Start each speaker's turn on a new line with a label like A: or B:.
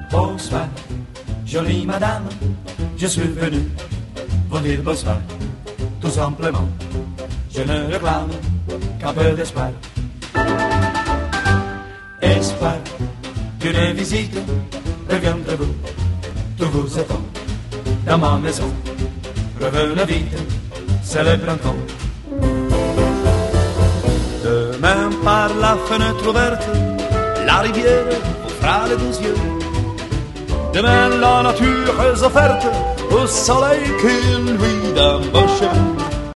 A: Bonsoir, jolie madame, je suis venu vous dire bonsoir. Tout simplement, je ne réclame qu'un peu d'espoir. Espoir d'une visite, reviendrez-vous, tout vous attend dans ma maison. Revenez vite, c'est le printemps. Demain par la fenêtre ouverte, la rivière vous fera les 12 yeux. Demain la nature est offerte au soleil qui lui donne vos cheveux.